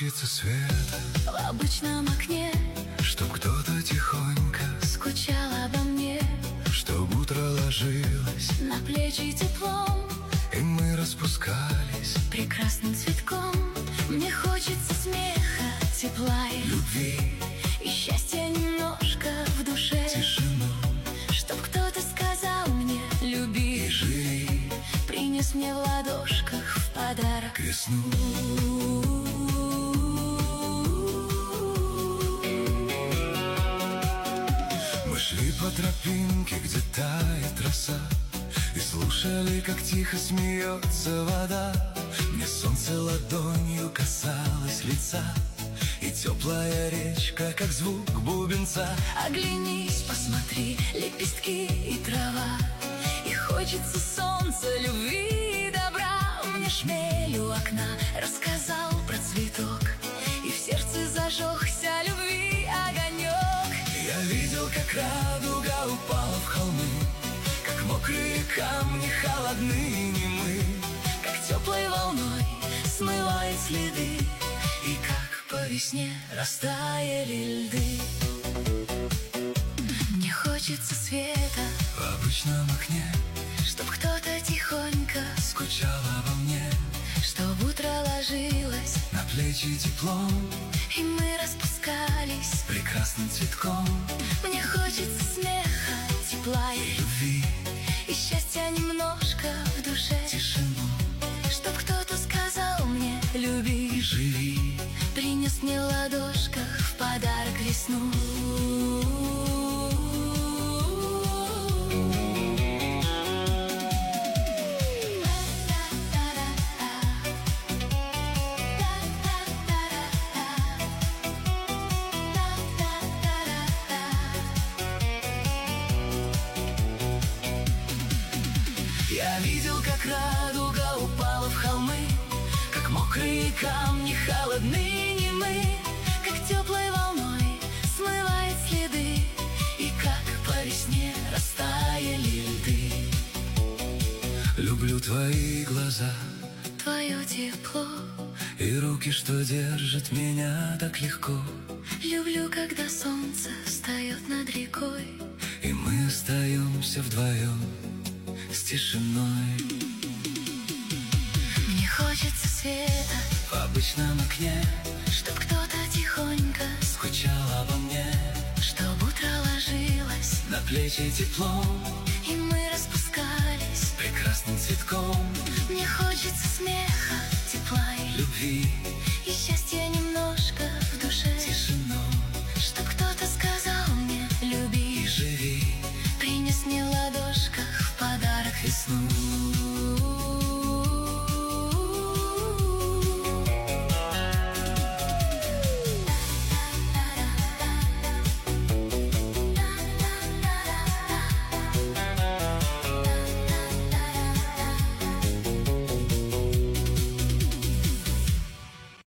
хочется света в обычном окне, чтоб кто-то тихонько скучал обо мне, чтоб утро ложилось на плечи теплом, и мы распускались прекрасным цветком. Мне хочется смеха, тепла и любви, и счастья немножко в душе, тишину, чтоб кто-то сказал мне: люби и живи, принес мне в ладошках в подарок весну. Мы шли по тропинке, где тает роса, и слушали, как тихо смеется вода. Мне солнце ладонью касалось лица, и теплая речка, как звук бубенца. Оглянись, посмотри, лепестки и трава, и хочется солнца, любви и добра. Мне шмель у окна рассказал про цветок, и в сердце зажегся любви огонек. Я видел, как радуга упала в холмы, как мокрые камни холодны и немы, Как теплой волной смывает следы, и как по весне растаяли льды. Мне хочется света в обычном окне чтоб кто-то тихонько скучал обо мне, чтоб утро ложилось, на плечи теплом, и мы распускались прекрасным цветком, Мне хочется смеха, тепла и любви, и счастья немножко в душе, тишину, чтоб кто-то сказал мне: люби, живи, принес мне в ладошках в подарок весну. Я видел, как радуга упала в холмы, как мокрые камни холодны и немы, Как теплой волной смывает следы, и как по весне растаяли льды. Люблю твои глаза твое тепло. и руки, что держат меня так легко, Люблю, когда солнце встает над рекой, и мы остаемся вдвоем с тишиной. Мне хочется света В обычном окне чтоб кто-то тихонько скучал обо мне, чтоб утро ложилось, на плечи теплом, и мы распускались. прекрасным цветком, Мне хочется смеха, тепла и любви,